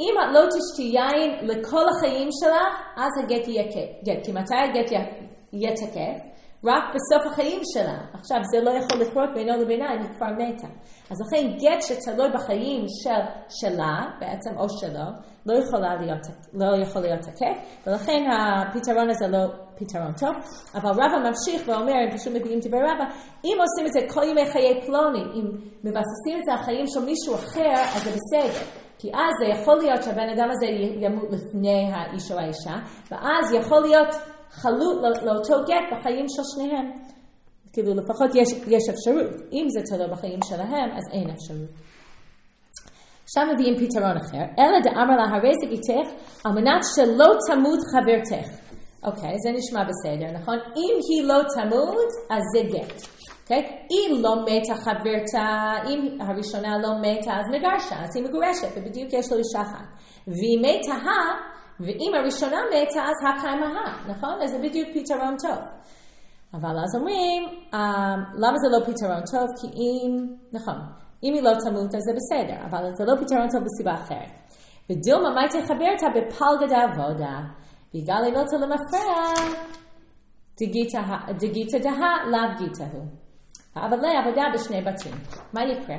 אם את לא תשתי יין לכל החיים שלך, אז הגט יהיה גט. כי מתי הגט יהיה תקף? רק בסוף החיים שלה. עכשיו זה לא יכול לקרות בינו לבינה, היא כבר מתה. אז לכן גט שתלוי בחיים של, שלה, בעצם או שלו, לא, יכולה להיות, לא יכול להיות תקף, ולכן הפתרון הזה לא פתרון טוב. אבל רבא ממשיך ואומר, הם פשוט מביאים דברי רבא, אם עושים את זה כל ימי חיי פלוני, אם מבססים את זה על חיים של מישהו אחר, אז זה בסדר. כי אז זה יכול להיות שהבן אדם הזה ימות לפני האיש או האישה, ואז יכול להיות חלוט לאותו גט בחיים של שניהם. כאילו לפחות יש, יש אפשרות. אם זה תלוי בחיים שלהם, אז אין אפשרות. עכשיו מביאים פתרון אחר. אלא דאמר לה, הרי זה גיתך, על מנת שלא תמות חברתך. אוקיי, זה נשמע בסדר, נכון? אם היא לא תמות, אז זה גט. אוקיי? אם לא מתה חברתה, אם הראשונה לא מתה, אז מגרשה, אז היא מגורשת, ובדיוק יש לו אישה אחת. והיא מתה, ואם הראשונה מתה, אז הקיימה, נכון? אז זה בדיוק פתרון טוב. אבל אז אומרים, למה זה לא פתרון טוב? כי אם, נכון, אם היא לא תמות, אז זה בסדר, אבל זה לא פתרון טוב בסיבה אחרת. ודילמה, מה תחברתה בפלגה דעבודה? בגלל היא לא תלה מפרע, דגיתה דה, לאו גיתה הוא. אבל לא עבודה בשני בתים. מה יקרה?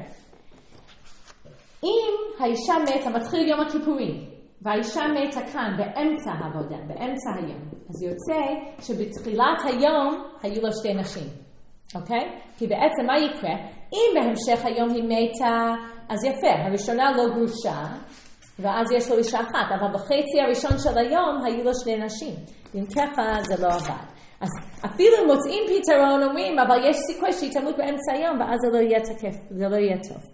אם האישה מתה, מתחיל יום הכיפורים, והאישה מתה כאן באמצע העבודה, באמצע היום, אז יוצא שבתחילת היום היו לו שתי נשים. אוקיי? כי בעצם מה יקרה? אם בהמשך היום היא מתה, אז יפה, הראשונה לא גרושה, ואז יש לו אישה אחת, אבל בחצי הראשון של היום היו לו שני נשים. אם ככה זה לא עבד. אז אפילו מוצאים פתרון, אומרים, אבל יש סיכוי שהיא תמות באמצע היום, ואז זה לא יהיה תקף, זה לא יהיה טוב.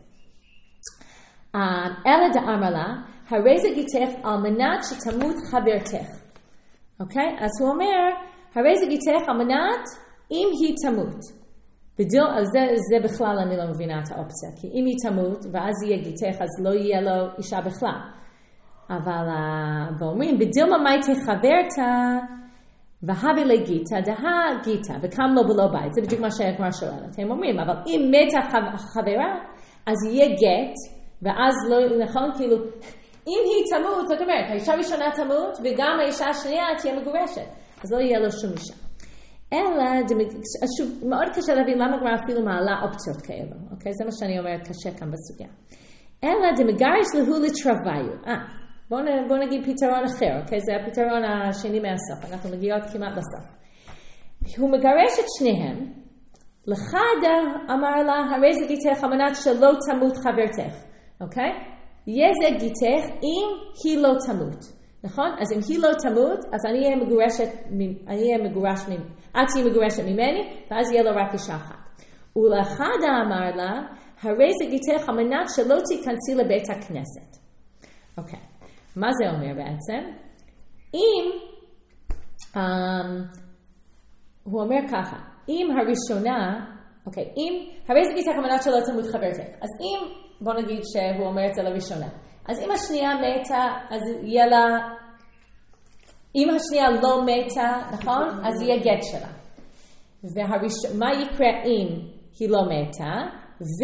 אלא דאמר לה, הרי זה גיתך על מנת שתמות חברתך. אוקיי? אז הוא אומר, הרי זה גיתך על מנת אם היא תמות. בדיוק, אז זה, זה בכלל אני לא מבינה את האופציה, כי אם היא תמות, ואז יהיה גיתך, אז לא יהיה לו אישה בכלל. אבל, ואומרים, בדילמה מי תחברתה, והבי לגיתה, דה גיתה, וקם לו בלא בית. זה בדיוק מה שהגמרא שואלת. הם אומרים, אבל אם מתה חברה, אז יהיה גט, ואז לא, נכון, כאילו, אם היא תמות, זאת אומרת, האישה הראשונה תמות, וגם האישה השנייה תהיה מגורשת. אז לא יהיה לו שום אישה. אלא, שוב, מאוד קשה להבין למה כבר אפילו מעלה אופציות כאלה. אוקיי? זה מה שאני אומרת, קשה כאן בסוגיה. אלא, דמגרש להוא לטרוויו. אה, בואו בוא נגיד פתרון אחר, אוקיי? זה הפתרון השני מהסוף. אנחנו מגיעות כמעט בסוף. הוא מגרש את שניהם, לחדה אמר לה, הרי זה גיתך על מנת שלא תמות חברתך. אוקיי? יהיה זה גיתך אם היא לא תמות. נכון? אז אם היא לא תמות, אז אני אהיה מגורשת, אני אהיה מגורש ממני. עד שהיא מגורשת ממני, ואז יהיה לו רק אישה אחת. ולחדה אמר לה, הרי זה גיתך על מנת שלא תיכנסי לבית הכנסת. אוקיי. מה זה אומר בעצם? אם, um, הוא אומר ככה, אם הראשונה, אוקיי, אם, הרי זה גיתך על מנת שלא תמות חברתך. אז אם, בוא נגיד שהוא אומר את זה לראשונה. אז אם השנייה מתה, אז יהיה לה, אם השנייה לא מתה, נכון? אז יהיה גט שלה. והראש... מה יקרה אם היא לא מתה, ו...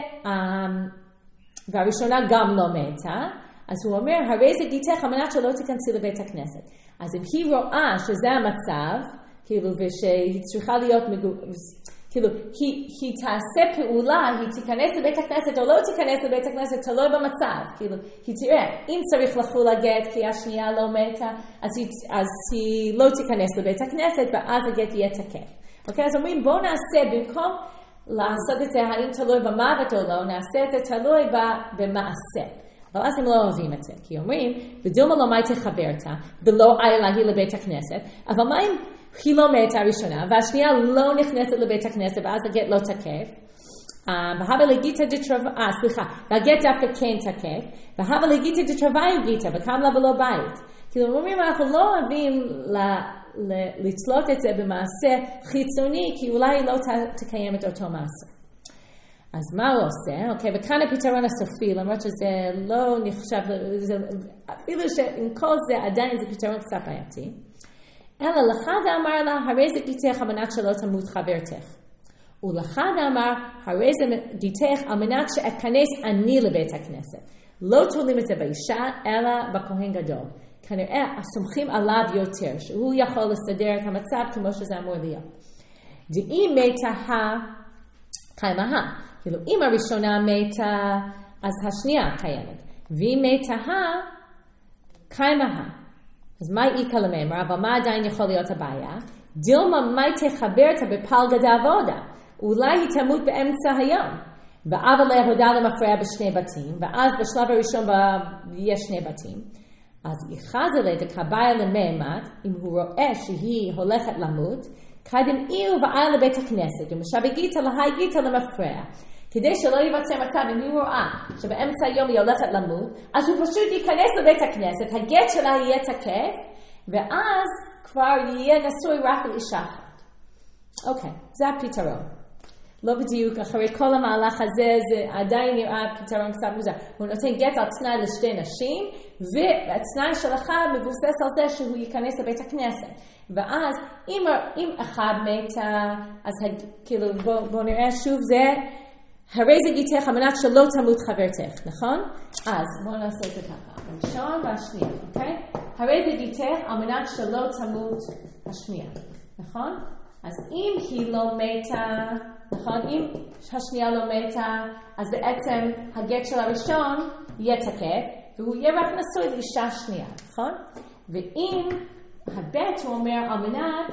והראשונה גם לא מתה, אז הוא אומר, הרי זה גיתך על מנת שלא תיכנסי לבית הכנסת. אז אם היא רואה שזה המצב, כאילו, ושהיא צריכה להיות מגור... כאילו, היא, היא תעשה פעולה, היא תיכנס לבית הכנסת או לא תיכנס לבית הכנסת, תלוי במצב. כאילו, היא תראה, אם צריך לחול הגט כי השנייה לא מתה, אז היא, אז היא לא תיכנס לבית הכנסת, ואז הגט יהיה תקף. אוקיי? אז אומרים, בואו נעשה, במקום לעשות את זה, האם תלוי במוות או לא, נעשה את זה תלוי במעשה. אבל אז הם לא אוהבים את זה, כי אומרים, בדומה לא מה תחברתה, ולא איילה היא לבית הכנסת, אבל מה אם היא לא מתה הראשונה, והשנייה לא נכנסת לבית הכנסת, ואז הגט לא תקף. והבה לגיטה דתרווה, אה, סליחה, והגט דווקא כן תקף, והבה לגיטה דתרווה גיטה, וקם לה בלא בית. כאילו, אומרים, אנחנו לא אוהבים לצלות את זה במעשה חיצוני, כי אולי לא תקיים את אותו מעשה. אז מה הוא עושה? אוקיי, וכאן הפתרון הסופי, למרות שזה לא נחשב, אפילו שעם כל זה עדיין זה פתרון קצת בעייתי. אלא לחד אמר לה, הרי זה גיתך על מנת שלא תמות חברתך. ולחד אמר, הרי זה גיתך על מנת שאכנס אני לבית הכנסת. לא תולים את זה באישה, אלא בכהן גדול. כנראה, הסומכים עליו יותר, שהוא יכול לסדר את המצב כמו שזה אמור להיות. דאם מתה קיימה, כאילו אם הראשונה מתה, אז השנייה קיימת. ואם מתה קיימה. אז מה איקה למאמר? אבל מה עדיין יכול להיות הבעיה? דילמה מי תחבר אותה בפלגה דעבודה. אולי היא תמות באמצע היום. ואבא לעבודה למפרע בשני בתים, ואז בשלב הראשון יש שני בתים. אז יחזה לדק הבעיה למאמת, אם הוא רואה שהיא הולכת למות, קדם אילו ובאה לבית הכנסת, ומשבגיתה להגיתה למפרע. כדי שלא ייווצר מצב, אם היא רואה שבאמצע היום היא הולכת למות, אז הוא פשוט ייכנס לבית הכנסת, הגט שלה יהיה תקף, ואז כבר יהיה נשוי רק לאישה אחת. אוקיי, זה הפתרון. לא בדיוק, אחרי כל המהלך הזה, זה עדיין נראה פתרון קצת מוזר. הוא נותן גט על תנאי לשתי נשים, והתנאי של אחד מבוסס על זה שהוא ייכנס לבית הכנסת. ואז, אם, אם אחד מתה, אז כאילו, בוא, בוא נראה שוב, זה הרי זה גיתך על מנת שלא תמות חברתך, נכון? אז בואו נעשה את זה ככה. הראשון והשנייה, אוקיי? הרי זה גיתך על מנת שלא תמות השנייה, נכון? אז אם היא לא מתה, נכון? אם השנייה לא מתה, אז בעצם הגט של הראשון יהיה תקף, והוא יהיה רק נשוי לאישה שנייה, נכון? ואם הבית הוא אומר על מנת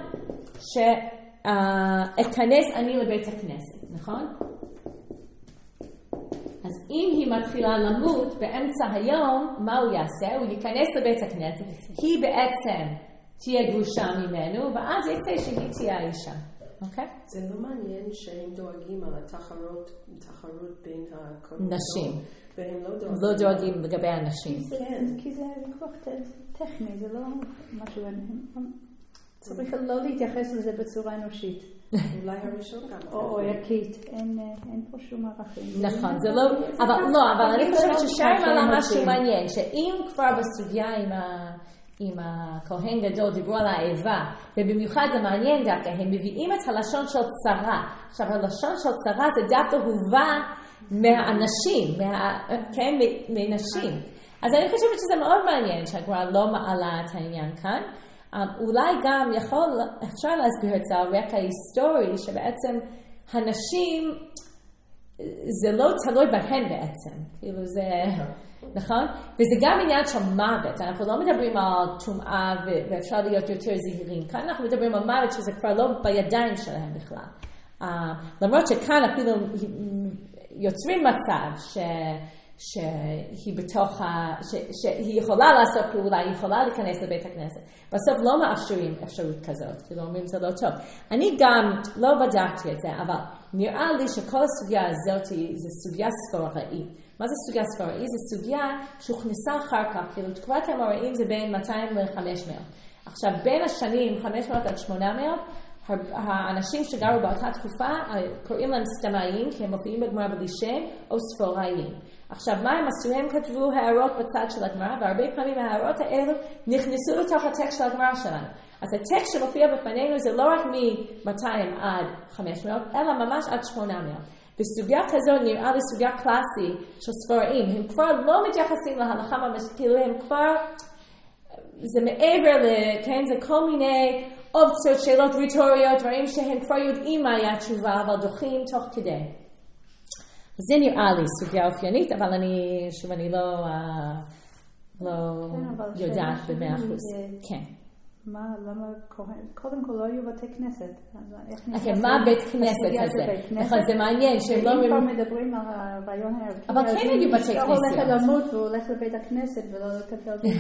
שאכנס אני לבית הכנסת, נכון? אז אם היא מתחילה למות באמצע היום, מה הוא יעשה? הוא ייכנס לבית הכנסת, היא בעצם תהיה גרושה ממנו, ואז יצא שהיא תהיה האישה. אוקיי? זה לא מעניין שהם דואגים על התחרות, תחרות בין הקורבנות. נשים. והם לא דואגים. לא דואגים לגבי הנשים. כי זה ויכוח טכני, זה לא משהו... צריך לא להתייחס לזה בצורה אנושית. אולי הראשון גם. או ערכית. אין פה שום ערכים. נכון, זה לא... אבל לא, אבל אני חושבת ששם עלה משהו מעניין, שאם כבר בסוגיה עם ה... עם הכהן גדול דיברו על האיבה, ובמיוחד זה מעניין דווקא, הם מביאים את הלשון של צרה. עכשיו, הלשון של צרה זה דווקא הובא מהאנשים, מה, כן, מנשים. אז אני חושבת שזה מאוד מעניין שהגמרא לא מעלה את העניין כאן. אולי גם יכול, אפשר להסביר את זה על רקע היסטורי, שבעצם הנשים, זה לא תלוי בהן בעצם. כאילו זה... נכון? וזה גם עניין של מוות. אנחנו לא מדברים על טומאה ואפשר להיות יותר זהירים. כאן אנחנו מדברים על מוות שזה כבר לא בידיים שלהם בכלל. Uh, למרות שכאן אפילו יוצרים מצב ש, שהיא בתוך ה... ש, שהיא יכולה לעשות פעולה, היא יכולה להיכנס לבית הכנסת. בסוף לא מאפשרים אפשרות כזאת, כי לא אומרים זה לא טוב. אני גם לא בדקתי את זה, אבל נראה לי שכל הסוגיה הזאת זה סוגיה ספוראית. מה זה סוגיה ספוראית? זה סוגיה שהוכנסה אחר כך, כאילו תקופת האמוראים זה בין מאתיים ל-חמש מאות. עכשיו, בין השנים חמש מאות עד שמונה מאות, האנשים שגרו באותה תקופה קוראים להם סתמאים, כי הם מופיעים בגמרא בלי שם, או ספוראים. עכשיו, מה הם עשו? הם כתבו הערות בצד של הגמרא, והרבה פעמים ההערות האלו נכנסו לתוך הטקסט של הגמרא שלנו. אז הטקסט שמופיע בפנינו זה לא רק מ-מאתיים עד חמש מאות, אלא ממש עד שמונה מאות. בסוגיה כזו נראה לי סוגיה קלאסי של ספוראים. הם כבר לא מתייחסים להלכה ממש, כאילו הם כבר, זה מעבר ל, כן, זה כל מיני אופציות, שאלות ריטוריות, דברים שהם כבר יודעים מה היה התשובה, אבל דוחים תוך כדי. זה נראה לי סוגיה אופיינית, אבל אני, שוב, אני לא, לא יודעת במאה אחוז. כן. מה, למה, קודם כל לא היו בתי כנסת. אוקיי, מה בית כנסת הזה? נכון, זה מעניין שהם לא... אם כבר מדברים על הרעיון הערכי. אבל כן היו בתי כנסיות. הוא הולך למות והוא הולך לבית הכנסת ולא לטפל בית.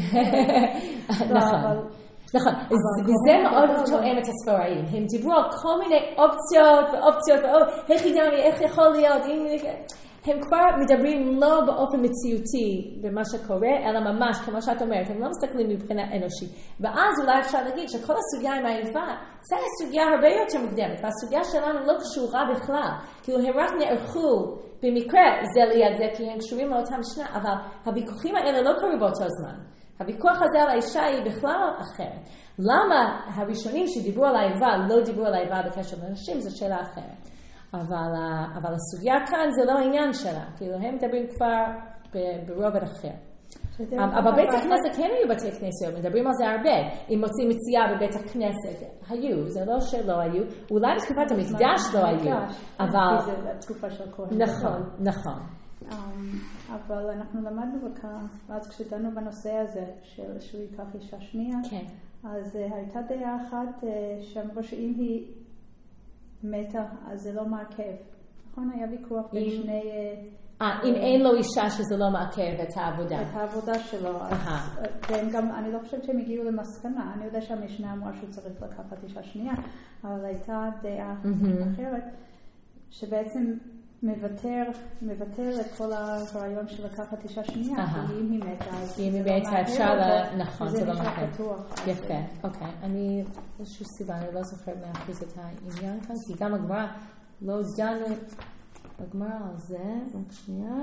נכון. נכון, וזה מאוד תואם את הספוראים. הם דיברו על כל מיני אופציות ואופציות, איך ידעני, איך יכול להיות, הם כבר מדברים לא באופן מציאותי במה שקורה, אלא ממש, כמו שאת אומרת, הם לא מסתכלים מבחינה אנושית. ואז אולי אפשר להגיד שכל הסוגיה עם האיבה, זה סוגיה הרבה יותר מוקדמת, והסוגיה שלנו לא קשורה בכלל. כאילו הם רק נערכו במקרה זה ליד זה, כי הם קשורים לאותה משנה, אבל הוויכוחים האלה לא קרו באותו זמן. הוויכוח הזה על האישה היא בכלל אחרת. למה הראשונים שדיברו על האיבה לא דיברו על האיבה בקשר לנשים, זו שאלה אחרת. אבל, אבל הסוגיה כאן זה לא העניין שלה. כאילו הם מדברים כבר ברובד אחר. אבל בית הכנסת כן היו בתי כנסיות, מדברים על זה הרבה. אם מוצאים מציאה בבית הכנסת, היו, זה לא שלא היו, אולי בתקופת המקדש לא היו, אבל... זה התקופה של כהן. נכון, נכון. אבל אנחנו למדנו בכך, אז כשדנו בנושא הזה, שהוא ייקח אישה שנייה, אז הייתה דעה אחת שאמרו שאם היא מתה, אז זה לא מעכב. נכון? היה ויכוח בין שני... אם אין לו אישה שזה לא מעכב את העבודה. את העבודה שלו. והם גם, אני לא חושבת שהם הגיעו למסקנה. אני יודע שהמשנה אמרה שהוא צריך לקחת אישה שנייה, אבל הייתה דעה אחרת, שבעצם מוותר, מוותר את כל הרעיון של לקחת אישה שנייה, כי אם היא מתה, אז אם היא מתה אפשר, נכון, זה לא מעכב. יפה, אוקיי. אני, איזושהי סיבה, אני לא זוכרת מאה אחוז את העניין כאן, כי גם הגמרא לא דנו הגמרא על זה, רק שנייה.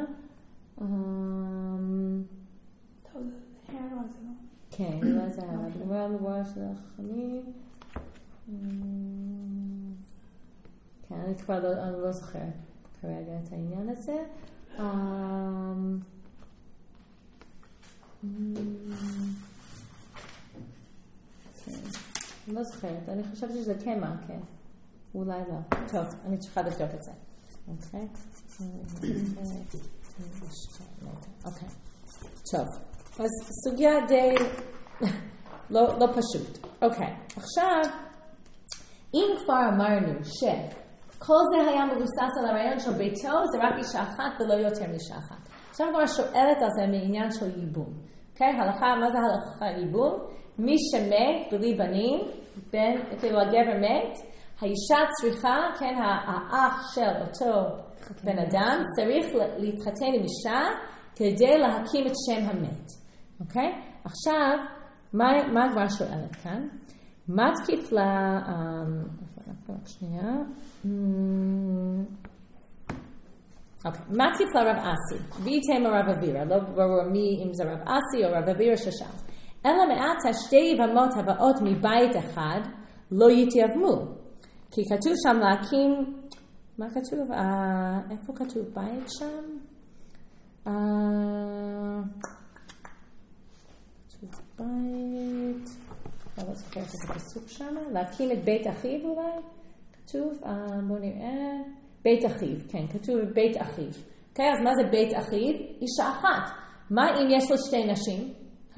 טוב, זה הערה זה לא. כן, לא זה הערה. הגמרא מבואה של החמים. כן, אני כבר לא זוכרת כרגע את העניין הזה. אני לא זוכרת, אני חושבת שזה כן מעכב. אולי לא. טוב, אני צריכה לבדוק את זה. אוקיי? אוקיי. טוב. אז סוגיה די לא פשוט. אוקיי. עכשיו, אם כבר אמרנו שכל זה היה מבוסס על הרעיון של ביתו, זה רק אישה אחת ולא יותר מאישה אחת. עכשיו כבר שואלת על זה מעניין של ייבום. אוקיי? הלכה, מה זה הלכה ייבום? מי שמת בלי בנים, אפילו הגבר מת, האישה צריכה, כן, האח של אותו בן אדם, צריך להתחתן עם אישה כדי להקים את שם המת. אוקיי? עכשיו, מה, מה כבר שואלת כאן? מה תקיף לה... רק שנייה. אוקיי. מה תקיף לרב אסי? ואיתם הרב אבירה. לא ברור מי אם זה רב אסי או רב אבירה ששם. אלא מעט שתי יבמות הבאות מבית אחד לא יתייבמו. כי כתוב שם להקים... מה כתוב? אה, איפה כתוב בית שם? אה... כתוב בית... אני לא זוכרת את הפסוק שם. להקים את בית אחיו אולי? כתוב, אה, בואו נראה... בית אחיו, כן, כתוב בית אחיו. אוקיי, אז מה זה בית אחיו? אישה אחת. מה אם יש לו שתי נשים?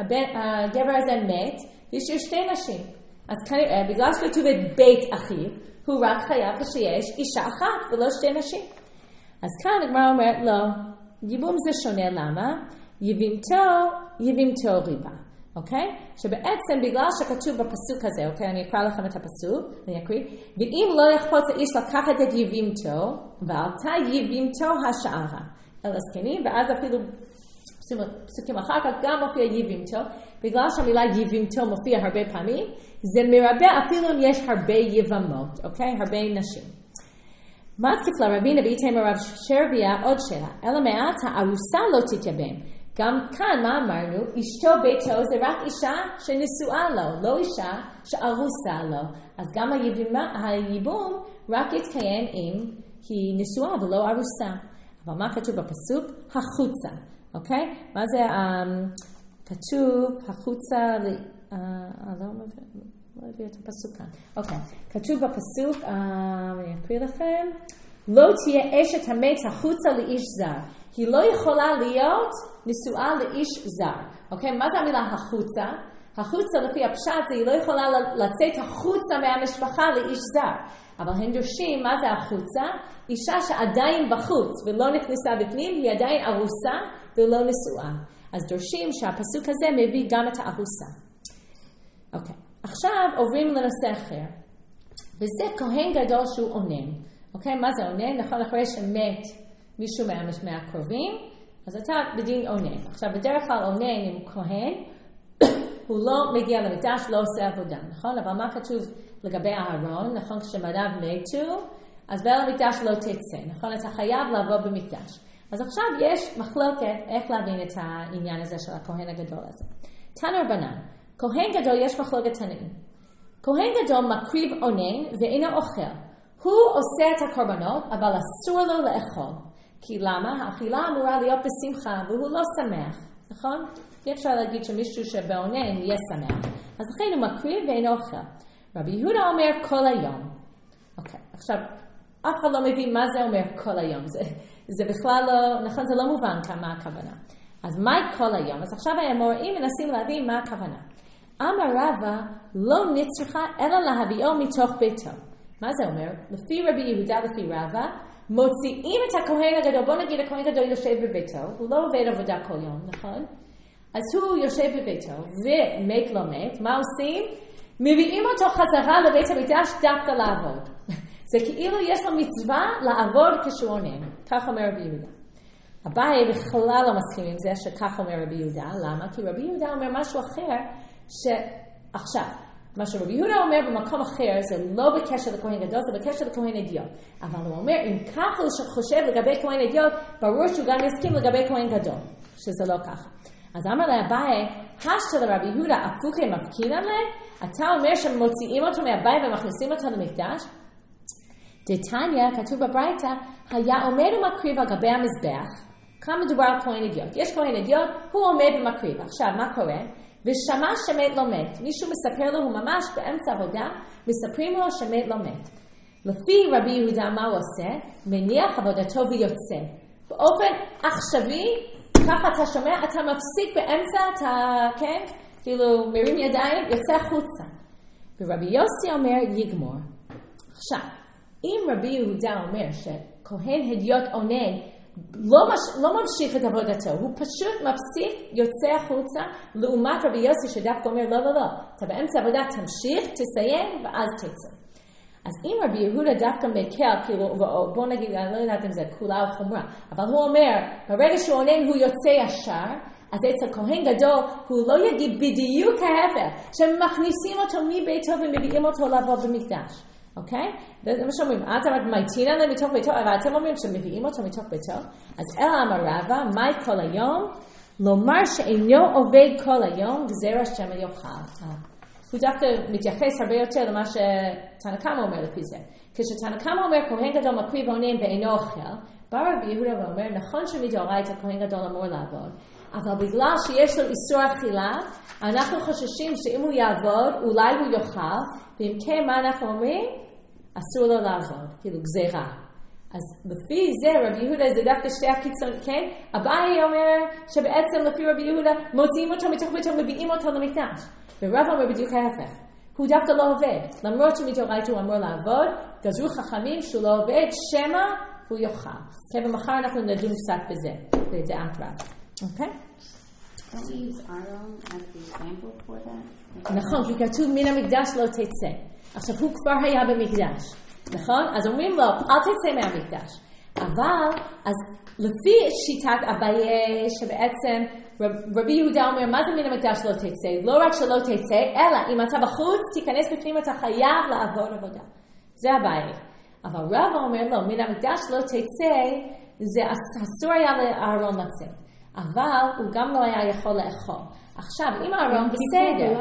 הגבר הזה מת, יש לו שתי נשים. אז כנראה, בגלל שכתוב את בית אחיו, הוא רק חייב שיש אישה אחת ולא שתי נשים. אז כאן הגמרא אומרת, לא, ייבום זה שונה, למה? יבימתו, יבימתו ריבה. אוקיי? שבעצם בגלל שכתוב בפסוק הזה, אוקיי? אני אקרא לכם את הפסוק, אני אקריא. ואם לא יחפוץ האיש לקחת את יבימתו, ועלתה יבימתו השערה אל הזקנים, ואז אפילו פסוקים אחר כך גם מופיע יבימתו, בגלל שהמילה יבימתו מופיע הרבה פעמים, זה מרבה אפילו אם יש הרבה יבמות, אוקיי? הרבה נשים. מה תקיף לרבינה ואיתם הרב שרביה עוד שאלה, אלא מעט הארוסה לא תתייבם. גם כאן מה אמרנו? אשתו ביתו זה רק אישה שנשואה לו, לא אישה שארוסה לו. אז גם הייבום רק יתקיים אם היא נשואה ולא ארוסה. אבל מה כתוב בפסוק? החוצה. אוקיי? מה זה? Um, כתוב החוצה, uh, לא מביא את הפסוק כאן. אוקיי. כתוב בפסוק, uh, אני אקריא לכם, לא תהיה אשת המת החוצה לאיש זר. היא לא יכולה להיות נשואה לאיש זר. אוקיי? מה זה המילה החוצה? החוצה לפי הפשט זה היא לא יכולה לצאת החוצה מהמשפחה לאיש זר. אבל הם דורשים, מה זה החוצה? אישה שעדיין בחוץ ולא נכנסה בפנים, היא עדיין ארוסה ולא נשואה. אז דורשים שהפסוק הזה מביא גם את הארוסה. אוקיי. עכשיו עוברים לנושא אחר. וזה כהן גדול שהוא עונן. אוקיי? מה זה עונן? נכון, אחרי שמת מישהו מהקרובים, אז אתה בדין עונן. עכשיו, בדרך כלל עונן עם כהן, הוא לא מגיע למקדש, לא עושה עבודה, נכון? אבל מה כתוב לגבי אהרון? נכון, כשמדיו מתו, אז בעל המקדש לא תצא, נכון? אתה חייב לעבוד במקדש. אז עכשיו יש מחלוקת איך להבין את העניין הזה של הכהן הגדול הזה. תנא רבנן, כהן גדול יש מחלוקת תנאים. כהן גדול מקריב עונן ואינו אוכל. הוא עושה את הקורבנות, אבל אסור לו לאכול. כי למה? האכילה אמורה להיות בשמחה, והוא לא שמח, נכון? אי אפשר להגיד שמישהו שבעונן יהיה שמח. אז לכן הוא מקריב ואין אוכל. רבי יהודה אומר כל היום. אוקיי, עכשיו, אף אחד לא מבין מה זה אומר כל היום. זה, זה בכלל לא, נכון, זה לא מובן כמה הכוונה. אז מהי כל היום? אז עכשיו האמוראים מנסים להבין מה הכוונה. אמר רבא לא נצרכה אלא להביאו מתוך ביתו. מה זה אומר? לפי רבי יהודה, לפי רבא, מוציאים את הכהן הגדול, בוא נגיד הכהן הגדול יושב בביתו, הוא לא עובד עבודה כל יום, נכון? אז הוא יושב בביתו, ומת לא מת, מה עושים? מביאים אותו חזרה לבית המקדש דווקא לעבוד. זה כאילו יש לו מצווה לעבוד כשהוא עונן, כך אומר רבי יהודה. אביי בכלל לא מסכים עם זה שכך אומר רבי יהודה, למה? כי רבי יהודה אומר משהו אחר, שעכשיו, מה שרבי יהודה אומר במקום אחר, זה לא בקשר לכהן גדול, זה בקשר לכהן אדיוט. אבל הוא אומר, אם כך הוא חושב לגבי כהן אדיוט, ברור שהוא גם יסכים לגבי כהן גדול, שזה לא ככה. אז אמר לאביי, השתא לרבי יהודה, הפוקי מפקין עלי? אתה אומר שמוציאים אותו מהבית ומכניסים אותו למקדש? דתניא, כתוב בברייתא, היה עומד ומקריב על גבי המזבח. כאן מדובר על כהן אדיוט. יש כהן אדיוט, הוא עומד ומקריב. עכשיו, מה קורה? ושמע שמת לא מת. מישהו מספר לו, הוא ממש באמצע עבודה, מספרים לו שמת לא מת. לפי רבי יהודה, מה הוא עושה? מניח עבודתו ויוצא. באופן עכשווי, ככה אתה שומע, אתה מפסיק באמצע, אתה, כן? כאילו, מרים ידיים, יוצא החוצה. ורבי יוסי אומר, יגמור. עכשיו, אם רבי יהודה אומר שכהן הדיוט עונן, לא, מש, לא ממשיך את עבודתו, הוא פשוט מפסיק, יוצא החוצה, לעומת רבי יוסי שדווקא אומר, לא, לא, לא, אתה באמצע עבודה, תמשיך, תסיים, ואז תצא. אז אם רבי יהודה דווקא מקל, כאילו, בוא נגיד, אני לא יודעת אם זה כולה או חומרה, אבל הוא אומר, ברגע שהוא עונן הוא יוצא ישר, אז אצל כהן גדול הוא לא יגיד בדיוק ההפך, שמכניסים אותו מביתו ומביאים אותו לעבוד במקדש. אוקיי? זה מה שאומרים, את אמרת מייטין עליהם מתוך ביתו, אבל אתם אומרים שמביאים אותו מתוך ביתו. אז אלא אמר רבא, מהי כל היום? לומר שאינו עובד כל היום, גזר השם יאכל. הוא דווקא מתייחס הרבה יותר למה שתנא קמא אומר לפי זה. כשתנא קמא אומר, כהן גדול מקריב עונן ואינו אוכל, בא רבי יהודה ואומר, נכון שמדאורייתא כהן גדול אמור לעבוד, אבל בגלל שיש לו איסור אכילה, אנחנו חוששים שאם הוא יעבוד, אולי הוא יאכל, ואם כן, מה אנחנו אומרים? אסור לו לעבוד, כאילו גזירה. אז לפי זה, רבי יהודה זה דווקא שתי הקיצון, כן? אביי אומר שבעצם לפי רבי יהודה, מוציאים אותו מתוך ביתו, מביאים אותו למקדש. ורב אומר בדיוק ההפך. הוא דווקא לא עובד. למרות שמדאורייתא הוא אמור לעבוד, גזרו חכמים שהוא לא עובד, שמא הוא יאכל. כן, ומחר אנחנו נדון קצת בזה, בדעת רב. אוקיי? Don't we use Aaron as the example for that? נכון, כי כתוב מן המקדש לא תצא. עכשיו הוא כבר היה במקדש, נכון? אז אומרים לו, אל תצא מהמקדש. אבל, אז לפי שיטת אביי, שבעצם רבי יהודה אומר, מה זה מן המקדש לא תצא? לא רק שלא תצא, אלא אם אתה בחוץ, תיכנס בפנים, אתה חייב לעבוד עבודה. זה אביי. אבל רבא אומר, לא, מן המקדש לא תצא, זה אסור היה לאהרון לצאת. אבל הוא גם לא היה יכול לאכול. עכשיו, אם אהרון בסדר.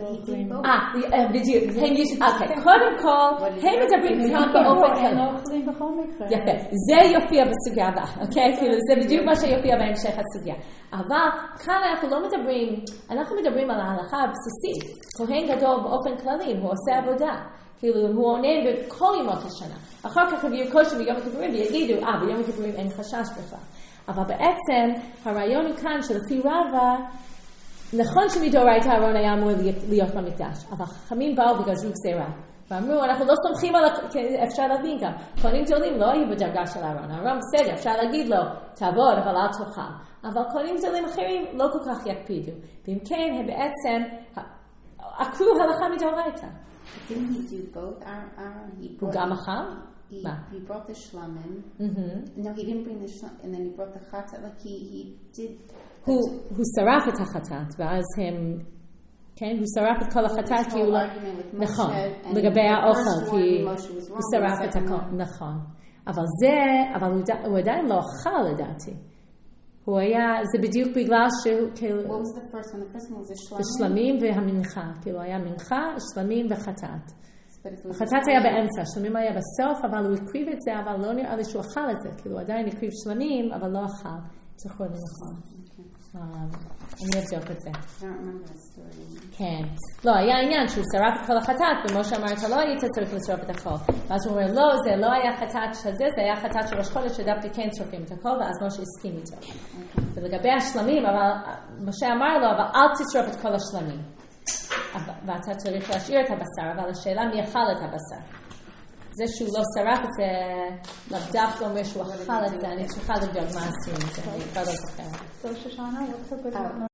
אה, בדיוק. אוקיי, קודם כל, הם מדברים כאן באופן כללי. הם לא אוכלים בכל מקרה. יפה. זה יופיע בסוגיה הבאה, אוקיי? כאילו, זה בדיוק מה שיופיע בהמשך הסוגיה. אבל כאן אנחנו לא מדברים, אנחנו מדברים על ההלכה הבסיסית. כהן גדול באופן כללי, הוא עושה עבודה. כאילו, הוא עונן בכל ימות השנה. אחר כך יביאו קושי ביום הכיפורים ויגידו, אה, ביום הכיפורים אין חשש בכלל. אבל בעצם הרעיון הוא כאן שלפי רבא, נכון שמדאורייתא אהרון היה אמור להיות במקדש, אבל חכמים באו וגזרו גזירה. ואמרו, אנחנו לא סומכים על, אפשר להבין גם, כהנים גדולים לא היו בדרגה של אהרון. אהרון בסדר, אפשר להגיד לו, תעבוד, אבל אל תאכל. אבל כהנים גדולים אחרים לא כל כך יקפידו. ואם כן, הם בעצם עקרו הלכה מדאורייתא. Didn't he do both, Aaron? הוא גם אכל? He, he brought the shlamim. Mm-hmm. No, he didn't bring the shlamim, and then he brought the chatat. Like he, he did. הוא, הוא שרף את החטאת, ואז הם, כן, הוא שרף את כל החטאת, כי הוא לא, נכון, לגבי האוכל, כי הוא שרף את הכל, נכון. אבל זה, אבל הוא, הוא עדיין לא אכל לדעתי. הוא היה, זה בדיוק בגלל שהוא, כאילו, What was the first one? The first one was the shlamim. השלמים והמנחה, כאילו היה מנחה, שלמים וחטאת. החטאת היה באמצע, שלמים היה בסוף, אבל הוא הקריב את זה, אבל לא נראה לי שהוא אכל את זה, כאילו עדיין הקריב שלמים, אבל לא אכל. זכור לי נכון. אני אבדוק את זה. כן. לא, היה עניין שהוא שרף את כל החטאת, ומשה אמר, אתה לא היית צריך לשרוף את הכל. ואז הוא אומר, לא, זה לא היה חטאת שזה, זה היה חטאת של ראש חודש, שדווקא כן שרופים את הכל, ואז משה הסכים איתו. ולגבי השלמים, אבל משה אמר לו, אבל אל תשרוף את כל השלמים. ואתה צריך להשאיר את הבשר, אבל השאלה מי אכל את הבשר. זה שהוא לא שרף את זה, לאו דווקא אומר שהוא אכל את זה, אני צריכה לבדוק מה עשו עם זה, אני כבר לא זוכרת. So Shoshana, what's a good